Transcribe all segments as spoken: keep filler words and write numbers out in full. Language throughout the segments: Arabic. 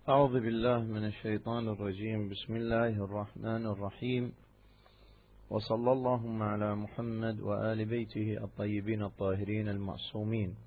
أعوذ بالله من الشيطان الرجيم. بسم الله الرحمن الرحيم، وصلى اللهم على محمد وآل بيته الطيبين الطاهرين المعصومين.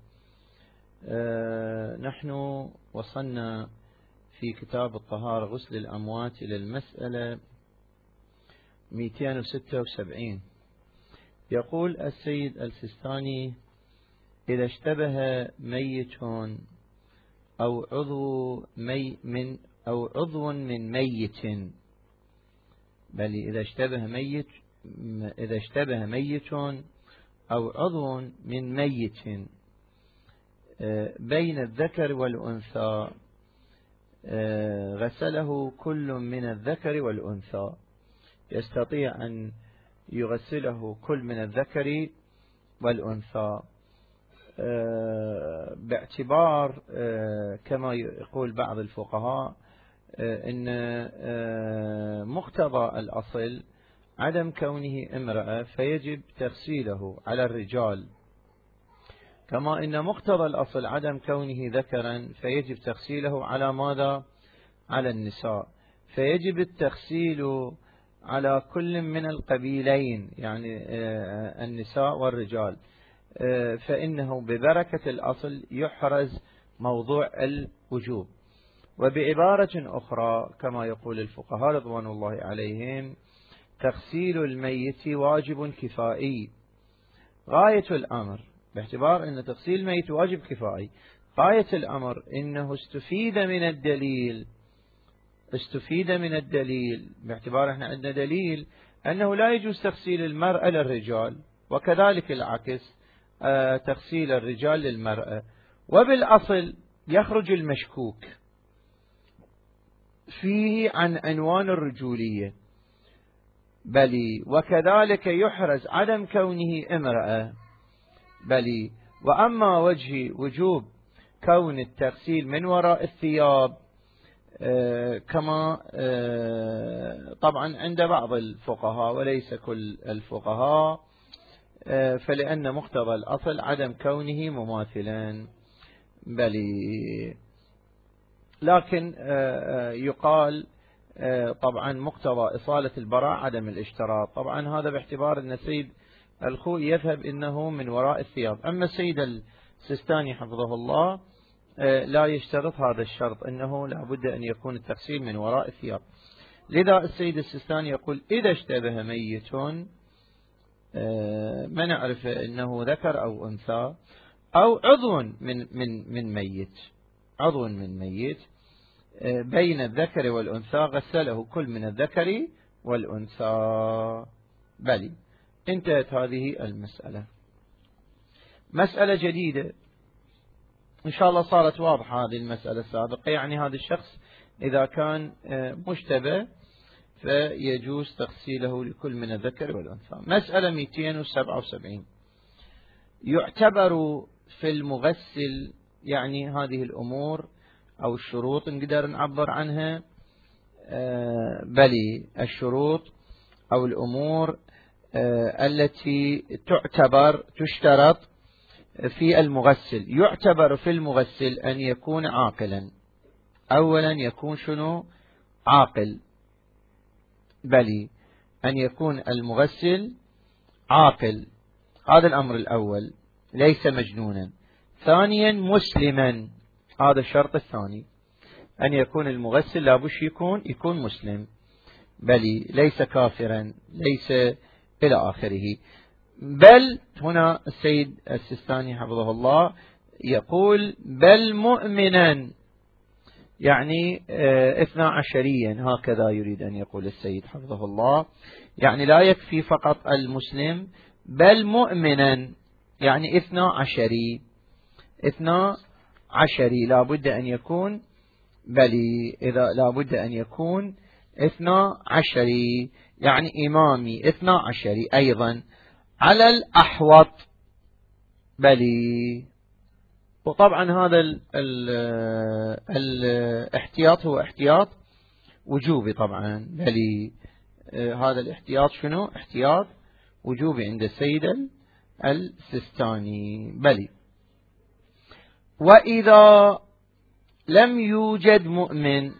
أه نحن وصلنا في كتاب الطهارة غسل الأموات إلى المسألة مئتين وستة وسبعين. يقول السيد السيستاني: إذا اشتبه ميت أو عضو مي من أو عضو من ميت، بل إذا اشتبه ميت إذا اشتبه ميت أو عضو من ميت بين الذكر والأنثى، غسله كل من الذكر والأنثى. يستطيع أن يغسله كل من الذكر والأنثى، باعتبار كما يقول بعض الفقهاء أن مقتضى الأصل عدم كونه امرأة فيجب تغسيله على الرجال، كما أن مقتضى الأصل عدم كونه ذكرا فيجب تغسيله على ماذا؟ على النساء. فيجب التغسيل على كل من القبيلين، يعني النساء والرجال، فإنه ببركة الأصل يحرز موضوع الوجوب. وبعبارة أخرى كما يقول الفقهاء رضوان الله عليهم: تغسيل الميت واجب كفائي. غاية الأمر باعتبار أن تغسيل الميت واجب كفائي، غاية الأمر إنه استفيد من الدليل استفيد من الدليل باعتبار احنا عندنا دليل أنه لا يجوز تغسيل المرأة للرجال، وكذلك العكس تغسيل الرجال للمرأة. وبالأصل يخرج المشكوك فيه عن عنوان الرجولية، بل وكذلك يحرز عدم كونه امرأة، بل وأما وجه وجوب كون التغسيل من وراء الثياب كما طبعا عند بعض الفقهاء وليس كل الفقهاء، فلأن مقتضى الأصل عدم كونه مماثلا، بل لكن يقال طبعا مقتضى إصالة البراء عدم الاشتراط. طبعا هذا باعتبار أن السيد الخوئي يذهب إنه من وراء الثياب، أما السيد السيستاني حفظه الله لا يشترط هذا الشرط، أنه لا بد أن يكون التغسيل من وراء الثياب. لذا السيد السيستاني يقول: إذا اشتبه ميت، ما نعرف أنه ذكر أو أنثى، أو عضو من من من ميت عضو من ميت بين الذكر والأنثى، غسله كل من الذكر والأنثى. بل انتهت هذه المسألة. مسألة جديدة إن شاء الله صارت واضحة هذه المسألة السابقة، يعني هذا الشخص إذا كان مشتبه فيجوز تغسيله لكل من الذكر والأنثى. مسألة مئتين وسبعة وسبعين: يعتبر في المغسل، يعني هذه الأمور أو الشروط نقدر نعبر عنها، بل الشروط أو الأمور التي تعتبر تشترط في المغسل. يعتبر في المغسل أن يكون عاقلا. أولا يكون شنو؟ عاقل، بل أن يكون المغسل عاقل، هذا الأمر الأول، ليس مجنونا. ثانيا مسلما، هذا الشرط الثاني، أن يكون المغسل لابد يكون يكون مسلم، بل ليس كافرا، ليس إلى آخره. بل هنا السيد السيستاني حفظه الله يقول: بل مؤمنا، يعني اثنا عشريا، هكذا يريد أن يقول السيد حفظه الله، يعني لا يكفي فقط المسلم، بل مؤمنا، يعني اثنا عشري اثنا عشري لا بد أن يكون، بل إذا لا بد أن يكون اثنا عشري، يعني إمامي اثنا عشري أيضا على الأحوط. بل وطبعا هذا ال ال الاحتياط هو احتياط وجوبي طبعا، بل هذا الاحتياط شنو؟ احتياط وجوبي عند السيد السيستاني. بل وإذا لم يوجد مؤمن،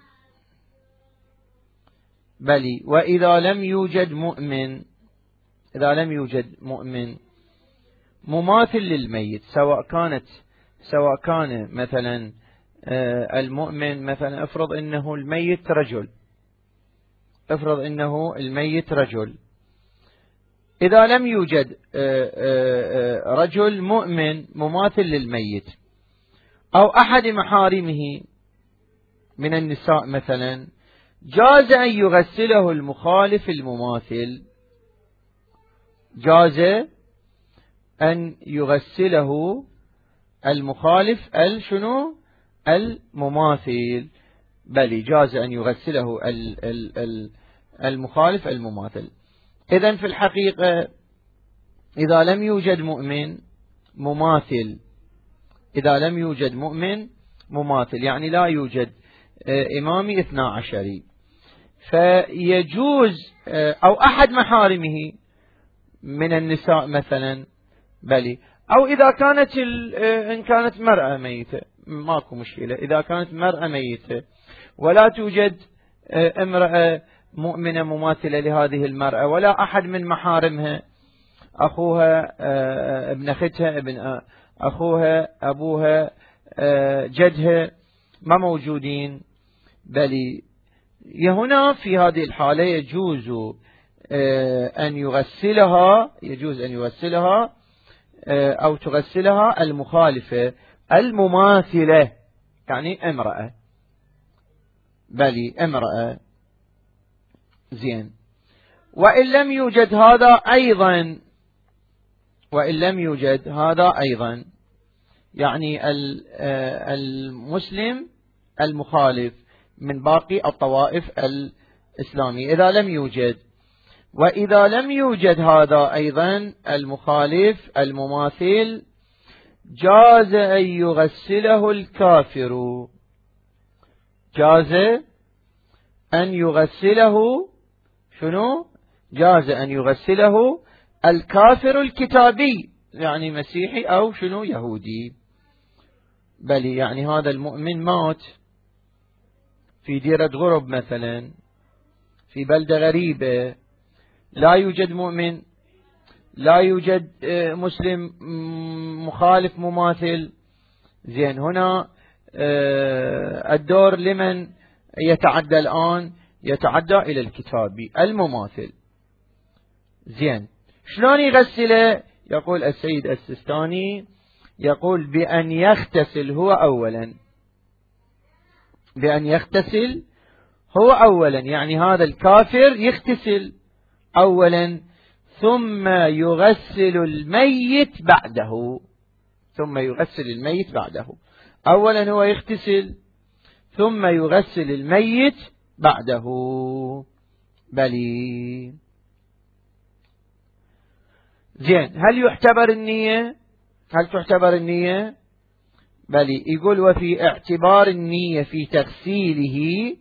بل وإذا لم يوجد مؤمن، إذا لم يوجد مؤمن مماثل للميت، سواء كانت سواء كان مثلا المؤمن، مثلا افرض انه الميت رجل، افرض انه الميت رجل، إذا لم يوجد رجل مؤمن مماثل للميت أو أحد محارمه من النساء مثلا، جاز أن يغسله المخالف المماثل، جاز أن يغسله المخالف الشنو المماثل، بل جاز أن يغسله المخالف المماثل. إذن في الحقيقة إذا لم يوجد مؤمن مماثل، إذا لم يوجد مؤمن مماثل يعني لا يوجد إمامي اثنا عشري، فيجوز أو أحد محارمه من النساء مثلا، بل أو إذا كانت إن كانت مرأة ميتة ماكو مشكلة، إذا كانت مرأة ميتة ولا توجد امرأة مؤمنة مماثلة لهذه المرأة ولا أحد من محارمها، أخوها، ابن أختها، ابن أخوها، أبوها، جدها ما موجودين، بل هنا في هذه الحالة يجوز أن يغسلها، يجوز أن يغسلها أو تغسلها المخالفة المماثلة، يعني امرأة، بل امرأة. زين. وإن لم يوجد هذا أيضا، وإن لم يوجد هذا أيضا يعني المسلم المخالف من باقي الطوائف الإسلامية، إذا لم يوجد، وإذا لم يوجد هذا أيضا المخالف المماثل، جاز أن يغسله الكافر، جاز أن يغسله شنو؟ جاز أن يغسله الكافر الكتابي، يعني مسيحي أو شنو يهودي، بل يعني هذا المؤمن مات في ديرة غرب مثلا، في بلدة غريبة، لا يوجد مؤمن، لا يوجد مسلم مخالف مماثل. زين، هنا الدور لمن يتعدى الآن؟ يتعدى إلى الكتابي المماثل. زين، شلون يغسله؟ يقول السيد السيستاني، يقول بأن يغتسل هو أولا، بأن يغتسل هو أولا، يعني هذا الكافر يغتسل أولا ثم يغسل الميت بعده، ثم يغسل الميت بعده، أولا هو يغتسل ثم يغسل الميت بعده. بلي. زين، هل يعتبر النية؟ هل تعتبر النية؟ بلي. يقول وفي اعتبار النية في تغسيله،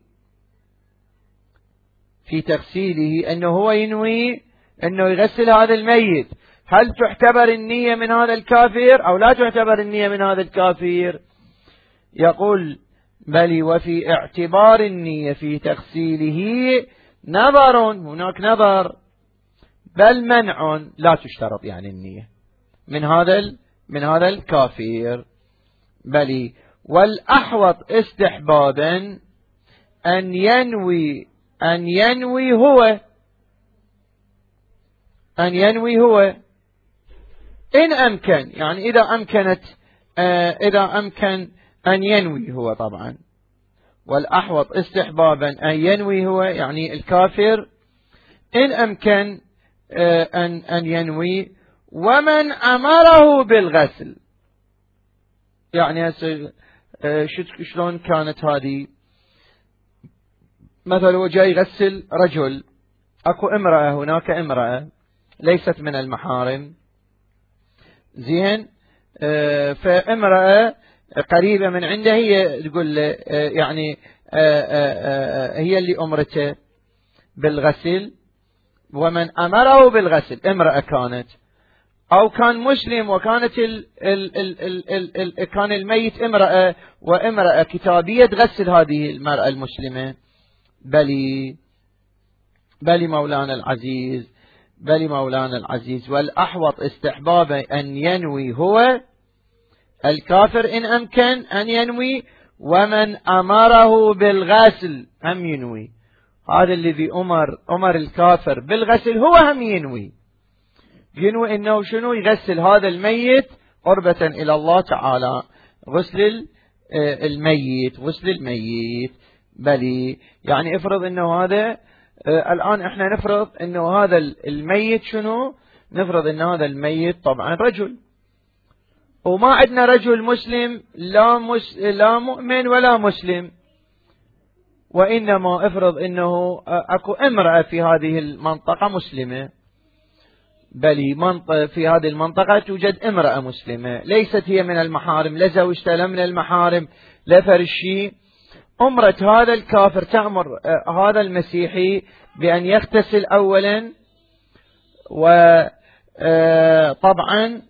في تغسيله أنه هو ينوي أنه يغسل هذا الميت، هل تعتبر النية من هذا الكافر أو لا تعتبر النية من هذا الكافر؟ يقول بل وفي اعتبار النية في تغسيله نظر، هناك نظر، بل منع، لا تشترط يعني النية من هذا من هذا الكافر. بل والأحوط استحبابا أن ينوي أن ينوي هو أن ينوي هو إن أمكن، يعني إذا أمكنت آه إذا أمكن أن ينوي هو طبعا. والأحوط استحبابا أن ينوي هو يعني الكافر إن أمكن آه أن أن ينوي، ومن أمره بالغسل. يعني آه شلون كانت هذه؟ مثلا هو جاي يغسل رجل، أكو امرأة، هناك امرأة ليست من المحارم، زين، آه فامرأة قريبة من عنده هي تقول له آه يعني آه آه هي اللي أمرته بالغسل، ومن أمره بالغسل امرأة كانت، أو كان مسلم وكانت ال ال ال ال ال ال كان الميت امرأة وامرأة كتابية تغسل هذه المرأة المسلمة. بلي بلي مولانا العزيز بلي مولانا العزيز والأحوط استحبابا أن ينوي هو الكافر إن أمكن أن ينوي، ومن أمره بالغسل هم ينوي. هذا الذي أمر أمر الكافر بالغسل هو هم ينوي ينوي إنه شنو؟ يغسل هذا الميت قربة إلى الله تعالى، غسل الميت غسل الميت. بلي يعني افرض إنه هذا الآن إحنا نفرض إنه هذا الميت شنو؟ نفرض إن هذا الميت طبعا رجل، وما عندنا رجل مسلم لا, مس لا مؤمن ولا مسلم، وإنما افرض إنه أكو امرأة في هذه المنطقة مسلمة. بل في هذه المنطقة توجد امرأة مسلمة ليست هي من المحارم، لا زوجته لا من المحارم لا فرشي. أمرة هذا الكافر تأمر هذا المسيحي بأن يغتسل أولا، وطبعا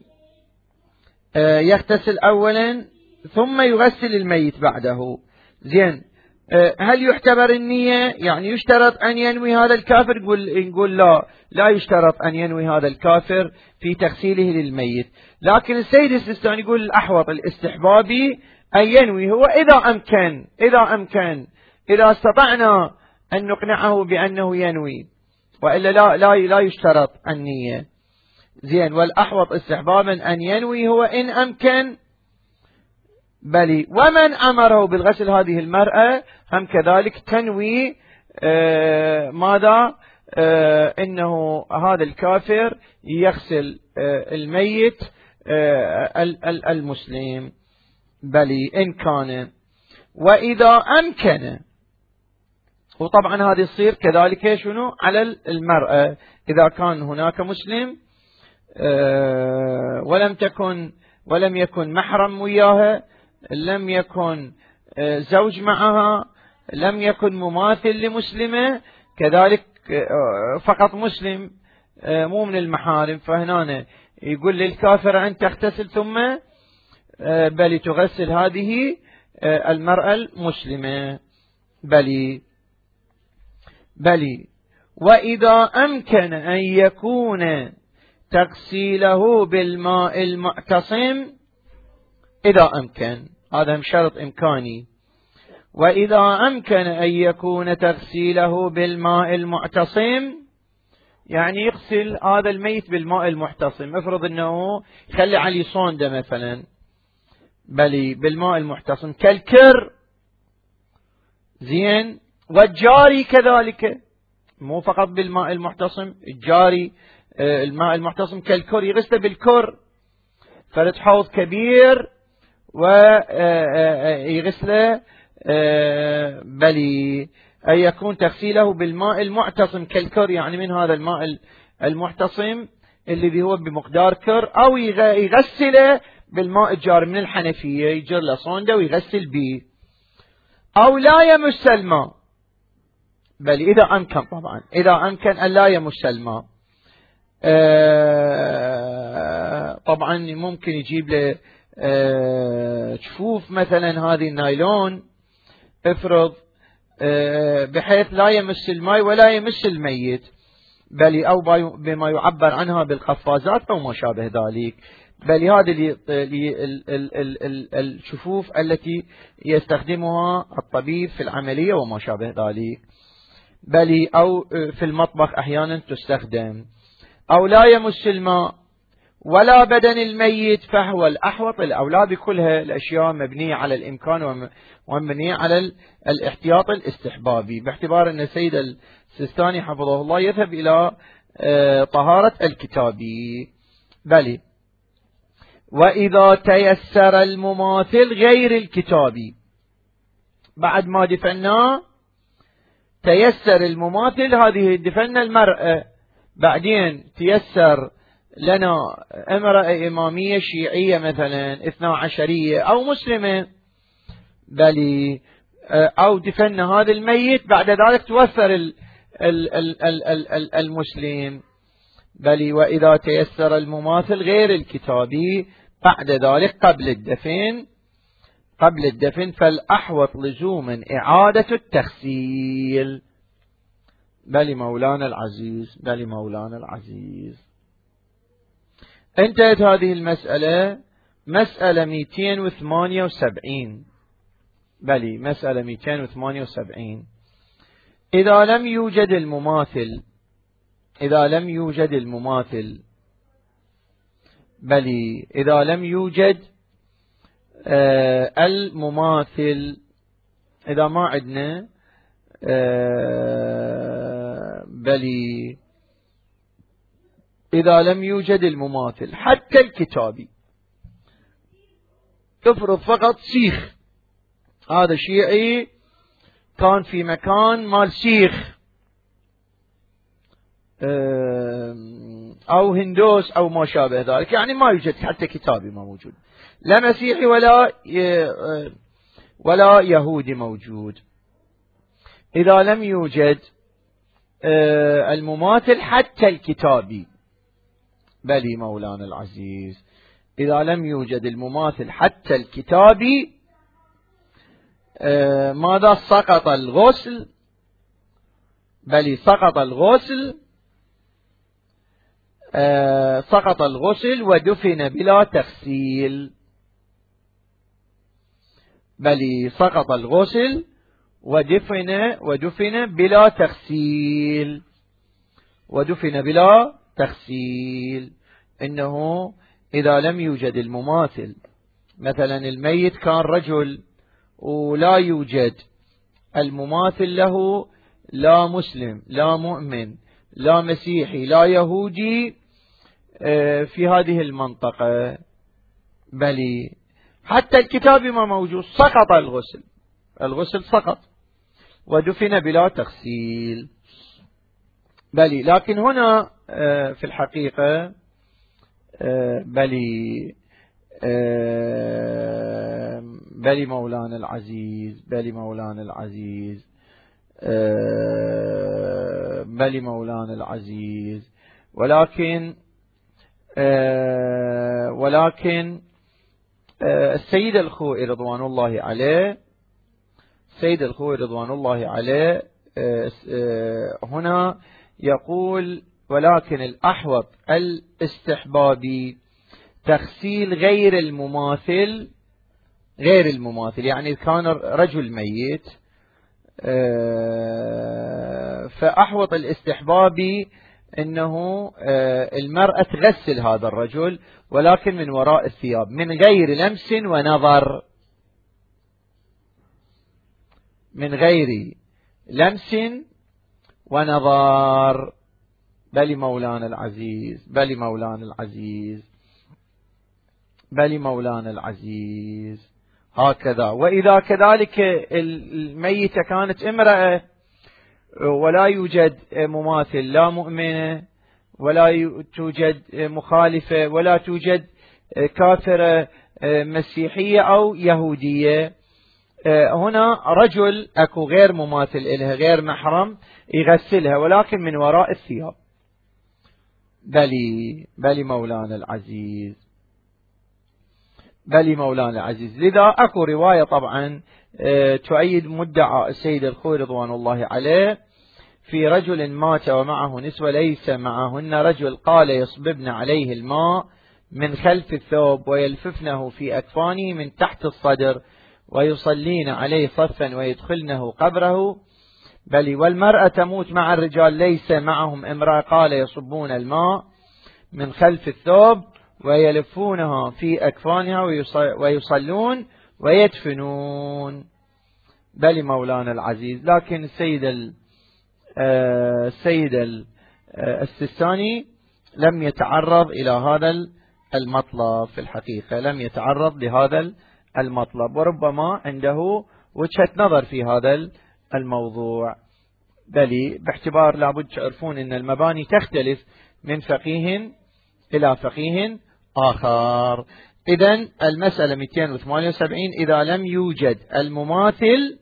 يغتسل أولا ثم يغسل الميت بعده. زين، هل يعتبر النية؟ يعني يشترط أن ينوي هذا الكافر؟ نقول نقول لا لا يشترط أن ينوي هذا الكافر في تغسيله للميت، لكن السيد السيستاني يقول الأحوط الاستحبابي أن ينوي هو إذا أمكن إذا أمكن إذا استطعنا أن نقنعه بأنه ينوي، وإلا لا لا لا يشترط النية. زين، والأحوط استحبابا أن ينوي هو إن أمكن. بل ومن أمره بالغسل هذه المرأة هم كذلك تنوي آه ماذا؟ آه إنه هذا الكافر يغسل آه الميت آه المسلم. بل إن كان وإذا أمكن، وطبعا هذه تصير كذلك شنو على المرأة إذا كان هناك مسلم آه ولم تكن ولم يكن محرم وياها، لم يكن زوج معها، لم يكن مماثل لمسلمة، كذلك فقط مسلم مو من المحارم، فهنا يقول للكافر أن تغتسل ثم بل تغسل هذه المرأة المسلمة. بل بل وإذا أمكن أن يكون تغسيله بالماء المعتصم إذا أمكن، هذا هم شرط إمكاني. وإذا أمكن أن يكون تغسيله بالماء المعتصم يعني يغسل هذا الميت بالماء المعتصم، افرض أنه يخلي عليه صوندة مثلا، بل بالماء المعتصم كالكر. زين، والجاري كذلك، مو فقط بالماء المعتصم، الجاري الماء المعتصم كالكر، يغسل بالكر، فرد حوض كبير ويغسله. بل أن يكون تغسيله بالماء المعتصم كالكر، يعني من هذا الماء المعتصم الذي هو بمقدار كر، أو يغسله بالماء الجاري من الحنفية، يجر له صونده ويغسل به، أو لا يمس الماء. بل إذا أمكن، طبعا إذا أمكن أن لا يمس الماء. طبعا ممكن يجيب له جفوف مثلا هذه النايلون، افرض بحيث لا يمس الماء ولا يمس الميت، بل أو بما يعبر عنها بالقفازات أو ما شابه ذلك. بل هذه الجفوف التي يستخدمها الطبيب في العملية وما شابه ذلك، بل أو في المطبخ أحيانا تستخدم. أو لا يمس الماء ولا بدن الميت، فهو الأحوط الأولى بكلها الأشياء مبنية على الإمكان ومبنية على الاحتياط الاستحبابي، باعتبار أن السيد السيستاني حفظه الله يذهب إلى طهارة الكتابي. بل وإذا تيسر المماثل غير الكتابي، بعد ما دفناه تيسر المماثل، هذه دفن المرأة، بعدين تيسر لنا امرأة إمامية شيعية مثلا اثنا عشرية أو مسلمة، بل أو دفن هذا الميت بعد ذلك توفر المسلم، بل وإذا تيسر المماثل غير الكتابي بعد ذلك قبل الدفن قبل الدفن فالأحوط لزوما إعادة التخسيل. بل مولانا العزيز بل مولانا العزيز. انتهت هذه المسألة. مسألة مئتين وثمانية وسبعين. بل مسألة مئتين وثمانية وسبعين. إذا لم يوجد المماثل إذا لم يوجد المماثل بل إذا لم يوجد آه المماثل إذا ما عندنا آه بل إذا لم يوجد المماثل حتى الكتابي، تفرض فقط شيخ، هذا شيعي كان في مكان مال شيخ أو هندوس أو ما شابه ذلك، يعني ما يوجد حتى كتابي ما موجود، لا مسيحي ولا ولا يهودي موجود. إذا لم يوجد المماثل حتى الكتابي. بلي مولانا العزيز. إذا لم يوجد المماثل حتى الكتابي ماذا؟ سقط الغسل. بل سقط الغسل سقط الغسل ودفن بلا تغسيل. بل سقط الغسل ودفن ودفن بلا تغسيل ودفن بلا تغسيل. إنه إذا لم يوجد المماثل، مثلا الميت كان رجل ولا يوجد المماثل له، لا مسلم لا مؤمن لا مسيحي لا يهودي في هذه المنطقة، بل حتى الكتاب ما موجود، سقط الغسل الغسل سقط ودفن بلا تغسيل. بل لكن هنا في الحقيقة بل بل مولانا العزيز بل مولانا العزيز بل مولانا العزيز ولكن ولكن السيد الخوئي رضوان الله عليه السيد الخوئي رضوان الله عليه هنا يقول: ولكن الأحوط الاستحبابي تغسيل غير المماثل غير المماثل يعني كان رجل ميت، فأحوط الاستحبابي أنه المرأة تغسل هذا الرجل ولكن من وراء الثياب من غير لمس ونظر من غير لمس ونظر. بل مولانا العزيز بل مولانا العزيز بل مولانا العزيز هكذا. وإذا كذلك الميتة كانت امرأة ولا يوجد مماثل، لا مؤمنة ولا توجد مخالفة ولا توجد كافرة مسيحية أو يهودية، هنا رجل أكو غير مماثل إلها غير محرم يغسلها ولكن من وراء الثياب. بلي بلي مولانا العزيز بلي مولانا العزيز. لذا أكو رواية طبعا تؤيد مدعى السيد الخوئي رضوان الله عليه في رجل مات ومعه نسوة ليس معهن رجل، قال: يصببن عليه الماء من خلف الثوب ويلففنه في أكفانه من تحت الصدر ويصلين عليه صفا ويدخلنه قبره. بل والمرأة تموت مع الرجال ليس معهم امرأة، قال: يصبون الماء من خلف الثوب ويلفونها في أكفانها ويصلون ويدفنون. بل مولانا العزيز. لكن السيد السيد السيستاني لم يتعرض إلى هذا المطلب، في الحقيقة لم يتعرض لهذا المطلب، وربما عنده وجهة نظر في هذا الموضوع. بل باعتبار لابد تعرفون أن المباني تختلف من فقيه إلى فقيه آخر. إذن المسألة مئتين وثمانية وسبعين: إذا لم يوجد المماثل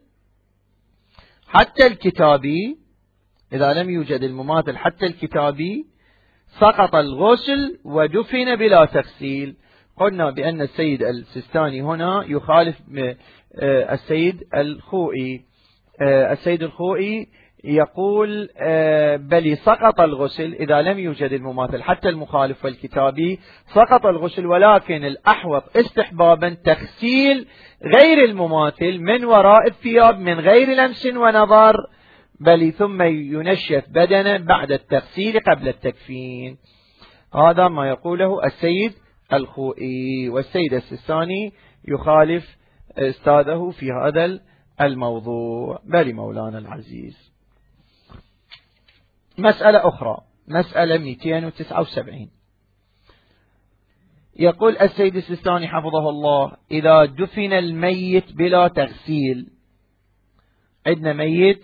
حتى الكتابي إذا لم يوجد المماثل حتى الكتابي سقط الغسل ودفن بلا تغسيل. قلنا بأن السيد السيستاني هنا يخالف السيد الخوئي. السيد الخوئي يقول بل سقط الغسل إذا لم يوجد المماثل. حتى المخالف والكتابي سقط الغسل، ولكن الأحوط استحبابا تغسيل غير المماثل من وراء الثياب من غير لمس ونظر، بل ثم ينشف بدنا بعد التغسيل قبل التكفين. هذا ما يقوله السيد الخوئي، والسيد السيستاني يخالف أستاذه في هذا الموضوع. بل مولانا العزيز. مسألة أخرى، مسألة مئتين وتسعة وسبعين، يقول السيد السيستاني حفظه الله: إذا دفن الميت بلا تغسيل، عندنا ميت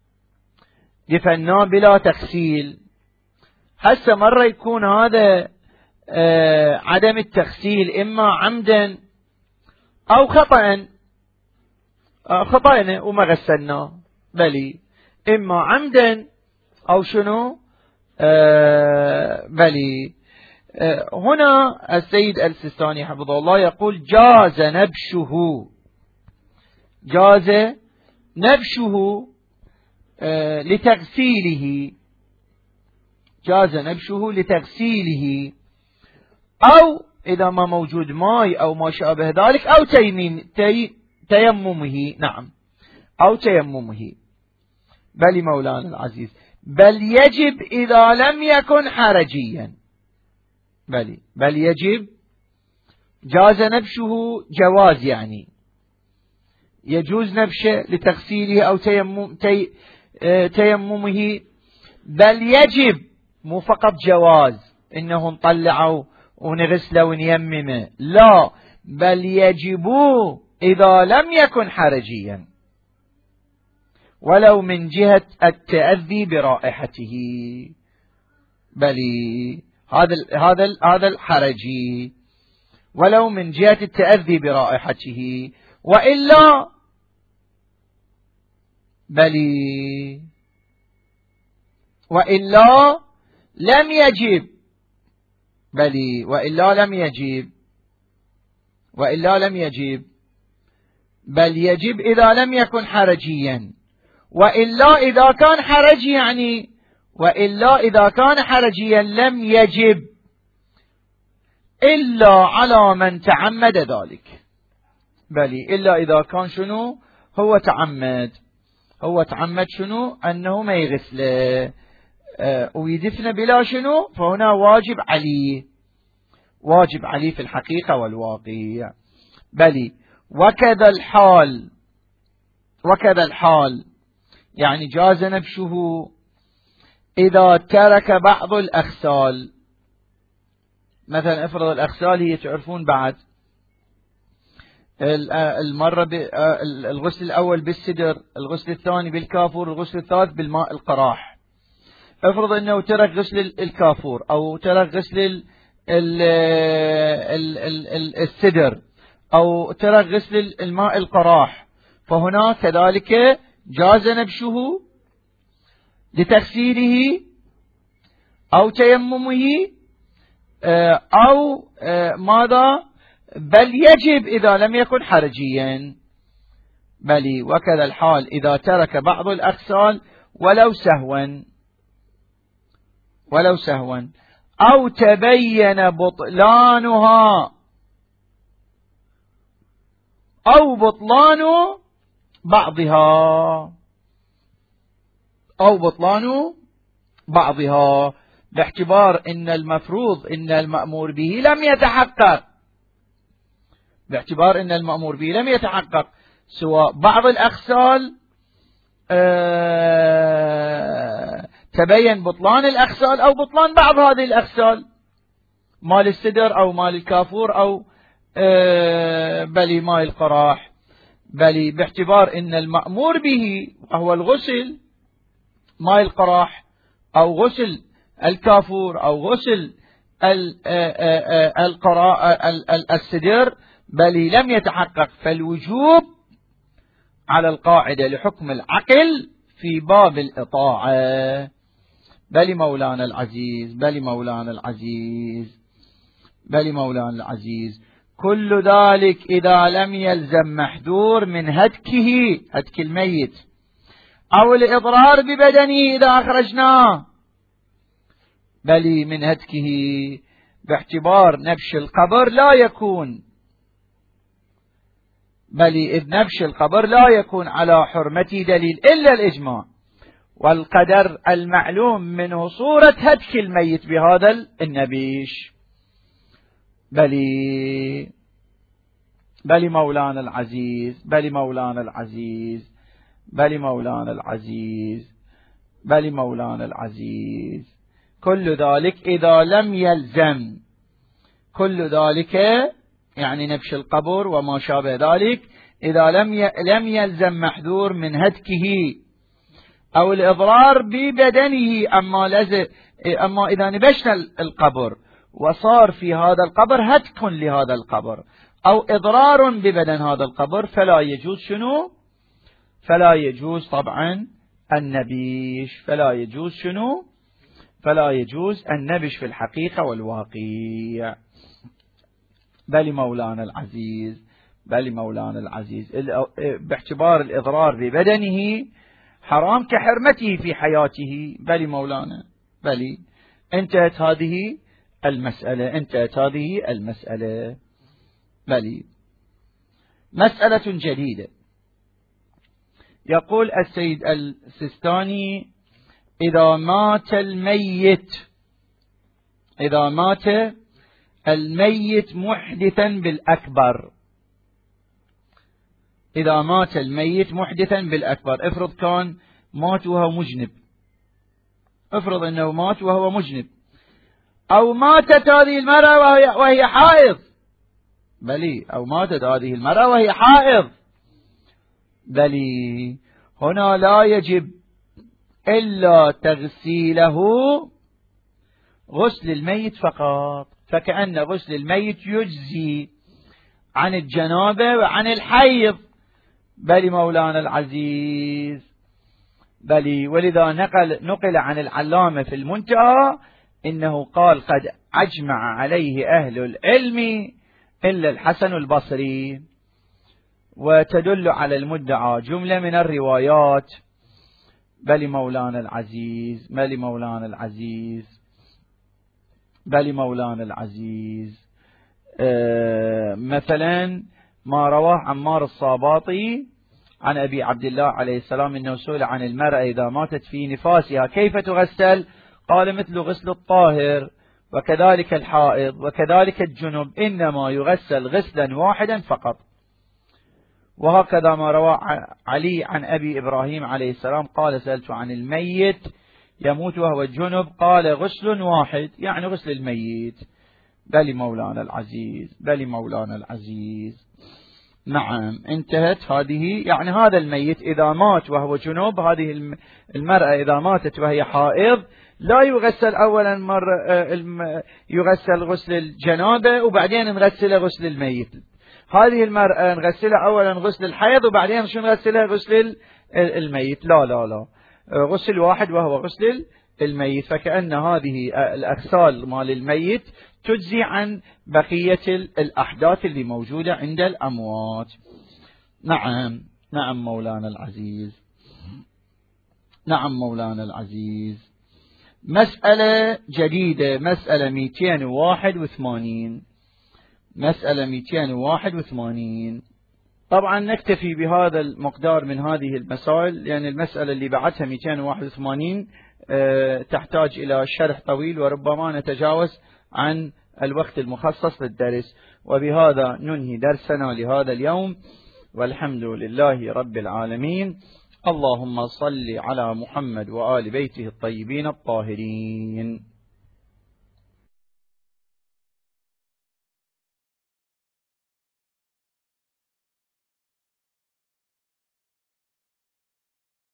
دفناه بلا تغسيل، هسه مرة يكون هذا آه عدم التغسيل إما عمدا أو خطأ، آه خطأنا وما غسلناه، بلي إما عمدا أو شنو آه بلي. آه هنا السيد السيستاني حفظه الله يقول: جاز نبشه، جاز نبشه آه لتغسيله، جاز نبشه لتغسيله، أو إذا ما موجود ماء أو ما شابه ذلك، أو تيمين تي تيممه، نعم، أو تيممه. بل مولانا العزيز، بل يجب إذا لم يكن حرجيا، بل بل يجب، جاز نبشه جواز، يعني يجوز نبشه لتغسيله أو تيمم تي تيممه، بل يجب، مو فقط جواز إنه نطلعه ونغسله ونيممه، لا، بل يجب إذا لم يكن حرجيا ولو من جهة التأذي برائحته. بل هذا هذا هذا الحرجي ولو من جهة التأذي برائحته، وإلا بل وإلا لم يجب، بل وإلا لم يجب، وإلا لم يجب، بل يجب إذا لم يكن حرجيا، وإلا إذا كان حرجي، يعني وإلا إذا كان حرجيا لم يجب إلا على من تعمد ذلك. بل إلا إذا كان شنو هو تعمد، هو تعمد شنو أنه ما يغسله آه ويدفن بلا شنو، فهنا واجب عليه، واجب عليه في الحقيقة والواقع. بل وكذا الحال، وكذا الحال يعني جاز نبشه إذا ترك بعض الأغسال. مثلا افرض الأغسال هي تعرفون بعد المرة الغسل الأول بالسدر، الغسل الثاني بالكافور، الغسل الثالث بالماء القراح. افرض أنه ترك غسل الكافور أو ترك غسل السدر أو ترك غسل الماء القراح، فهنا كذلك جاز نبشه لتغسيله أو تيممه أو ماذا، بل يجب إذا لم يكن حرجيا. بل وكذا الحال إذا ترك بعض الأغسال ولو سهوا، ولو سهوا أو تبين بطلانها أو بطلان بعضها، أو بطلان بعضها، باعتبار إن المفروض إن المأمور به لم يتحقق، باعتبار إن المأمور به لم يتحقق، سواء بعض الأغسال آه تبين بطلان الأغسال أو بطلان بعض هذه الأغسال، مال السدر أو مال الكافور أو آه بل مال القراح. بل باعتبار إن المأمور به وهو الغسل مال القراح أو غسل الكافور أو غسل السدر بل لم يتحقق، فالوجوب على القاعدة لحكم العقل في باب الإطاعة. بل مولانا العزيز بل مولانا العزيز بل مولانا العزيز كل ذلك إذا لم يلزم محذور من هتكه، هتك الميت، أو الإضرار ببدنه إذا أخرجناه، بل من هتكه باعتبار نبش القبر لا يكون، بل إذ نبش القبر لا يكون على حرمته دليل إلا الإجماع والقدر المعلوم منه صورة هتك الميت بهذا النبيش. بل بل مولانا العزيز بل مولانا العزيز بل مولانا العزيز بل مولانا العزيز كل ذلك إذا لم يلزم، كل ذلك يعني نبش القبر وما شابه ذلك إذا لم لم يلزم محذور من هتكه أو الإضرار ببدنه. أما لازم أما إذا نبشنا القبر وصار في هذا القبر هتك لهذا القبر أو إضرار ببدن هذا القبر فلا يجوز شنو؟ فلا يجوز طبعا النبيش، فلا يجوز شنو؟ فلا يجوز النبش في الحقيقة والواقع. بل مولانا العزيز بل مولانا العزيز باعتبار الإضرار ببدنه حرام كحرمته في حياته. بل مولانا بل انتهت هذه المسألة انتهت هذه المسألة. بل مسألة جديدة. يقول السيد السيستاني إذا مات الميت إذا مات الميت محدثا بالأكبر إذا مات الميت محدثا بالأكبر، افرض كان مات وهو مجنب، افرض أنه مات وهو مجنب، أو ماتت هذه المرأة وهي, وهي حائض، بلي أو ماتت هذه المرأة وهي حائض، بلي هنا لا يجب إلا تغسيله غسل الميت فقط، فكأن غسل الميت يجزي عن الجنابة وعن الحيض. بل مولانا العزيز بل ولذا نقل, نقل عن العلامة في المنتهى إنه قال قد أجمع عليه أهل العلم إلا الحسن البصري، وتدل على المدعى جملة من الروايات. بل مولانا العزيز بل مولانا العزيز بل مولانا العزيز آه مثلا ما رواه عمار الصاباطي عن أبي عبد الله عليه السلام إنه سئل عن المرأة إذا ماتت في نفاسها كيف تغسل؟ قال مثل غسل الطاهر وكذلك الحائض وكذلك الجنب، إنما يغسل غسلا واحدا فقط. وهكذا ما روى علي عن أبي إبراهيم عليه السلام قال سألت عن الميت يموت وهو الجنب قال غسل واحد، يعني غسل الميت. بل مولانا العزيز بل مولانا العزيز. نعم انتهت هذه، يعني هذا الميت إذا مات وهو جنوب، هذه المرأة إذا ماتت وهي حائض لا يغسل أولا مرة يغسل غسل الجنابة وبعدين نغسل غسل الميت. هذه المرأة نغسلها أولا غسل الحيض وبعدين شو نغسلها غسل الميت. لا لا لا غسل واحد وهو غسل الميت، فكأن هذه الأغسال مال الميت تجزي عن بقية الأحداث اللي موجودة عند الأموات. نعم نعم مولانا العزيز نعم مولانا العزيز. مسألة جديدة، مسألة مئتين وواحد وثمانين مسألة مئتين وواحد وثمانين. طبعا نكتفي بهذا المقدار من هذه المسائل، لأن يعني المسألة اللي بعدها مئتين وواحد وثمانين أه تحتاج إلى شرح طويل وربما نتجاوز عن الوقت المخصص للدرس. وبهذا ننهي درسنا لهذا اليوم، والحمد لله رب العالمين. اللهم صل على محمد وآل بيته الطيبين الطاهرين.